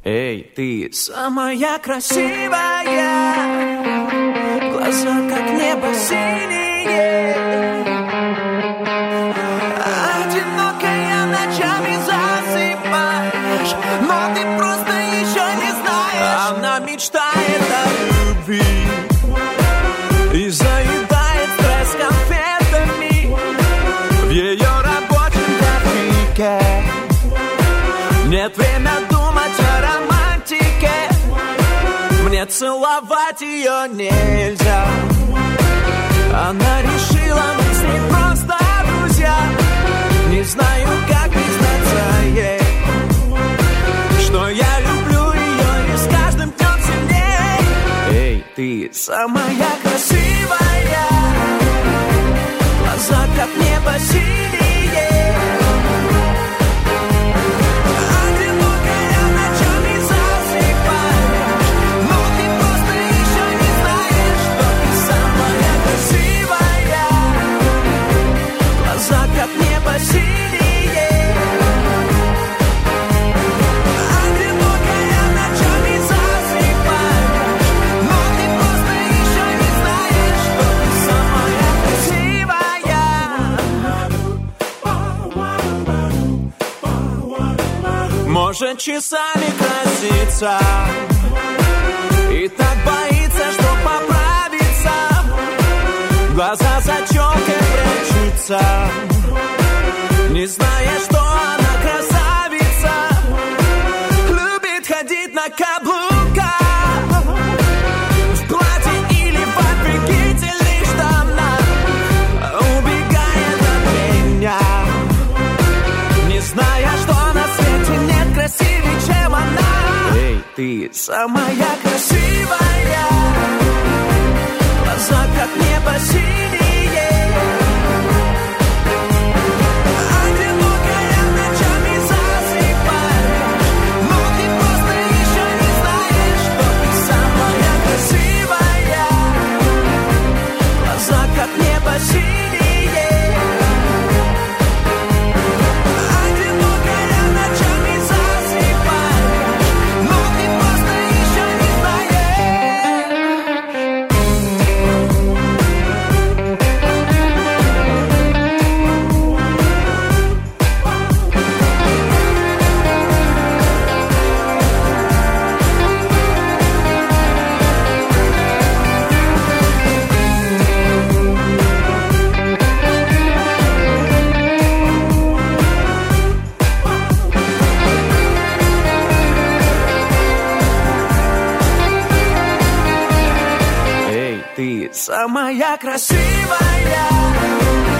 Эй, ты самая красивая, глаза как небо синие, одинокая ночами засыпаешь, но ты просто еще не знаешь. Она мечтает о любви и заедает стресс конфетами в ее рабочем графике. Нет времени думать о романтике, мне целовать ее нельзя. Она решила, мы с ней просто друзья. Не знаю, как признаться ей, что я люблю ее и с каждым днем сильней. Эй, ты самая красивая, глаза как небо синие, как небо синее, одинокая ночами засыпаешь, но ты просто еще не знаешь, что ты самая красивая. Может часами краситься и так боится, что поправится, глаза за челкой прячутся, не зная, что она красавица, любит ходить на каблуках, в платье или в офигительных штанах, убегает от меня, не зная, что на свете нет красивее, чем она. Эй, ты самая красивая, глаза как небо синие, как небо синее, одинокая ночами засыпаешь, но ты просто еще не самая красивая,